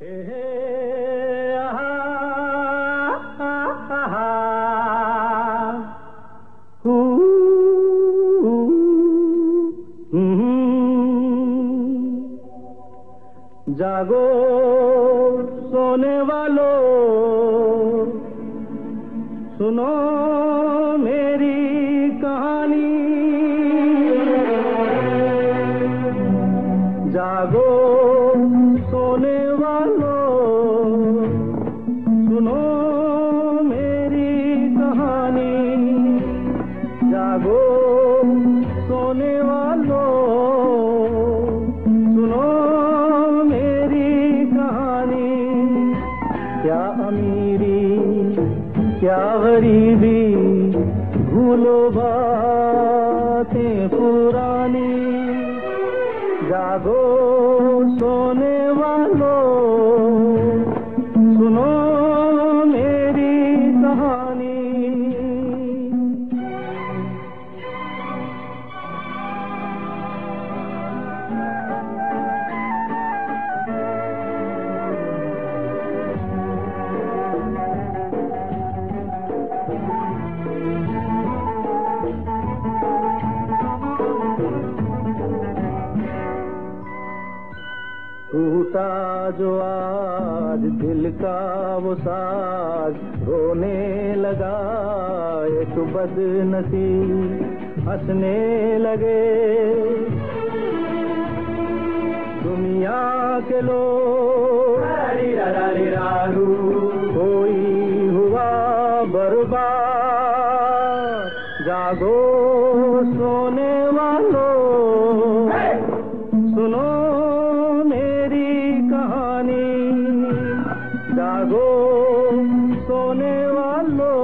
जागो सोने वालों, सुनो मेरी कहानी। जागो सोने वालों, सुनो मेरी कहानी। जागो सोने वालों, सुनो मेरी कहानी। क्या अमीरी क्या गरीबी, भूलो बातें पुरानी। जागो सोने वालों, सुनो मेरी कहानी। टूटा जो आज दिल का वो साज, रोने लगा एक बदनसीब, हंसने लगे दुनिया के लोग। कोई हुआ बर्बाद। जागो सोने वालों, सुनो जागो सोने वालों,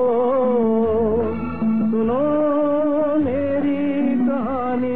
सुनो मेरी कहानी।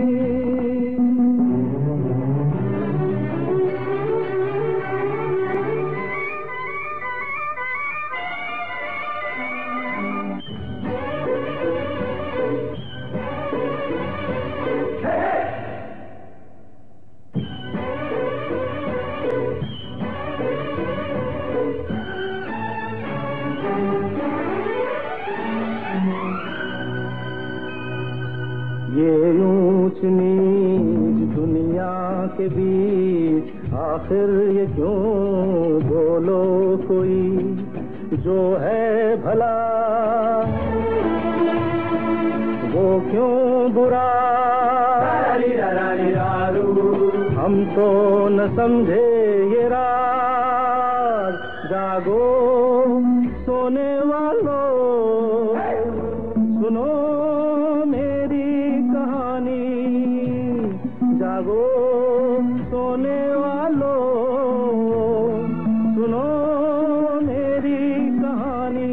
ये ऊंच नीच दुनिया के बीच, आखिर ये क्यों बोलो कोई जो है भला, वो क्यों बुरा। हम तो न समझे ये राज। जागो सोने वालों, सुनो जागो सोने वालों, सुनो मेरी कहानी।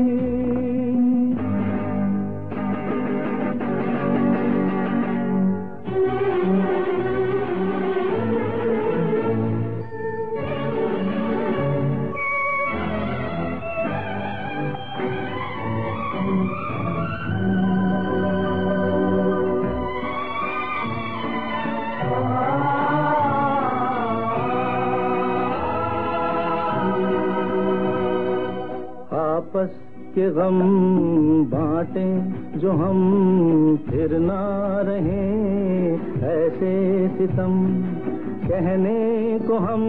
आपस के गम बांटें जो हम, फिर ना रहें ऐसे सितम कहने को हम।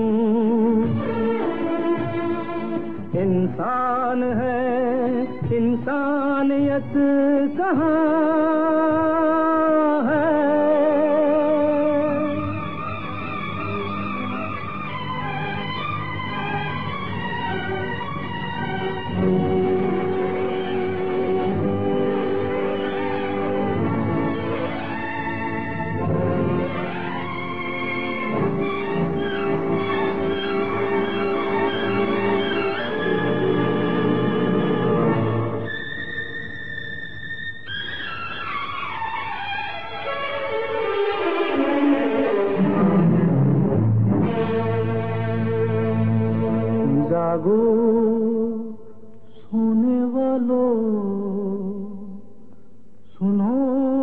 इंसान है इंसानियत कहाँ है। जागो सोने वालों, सुनो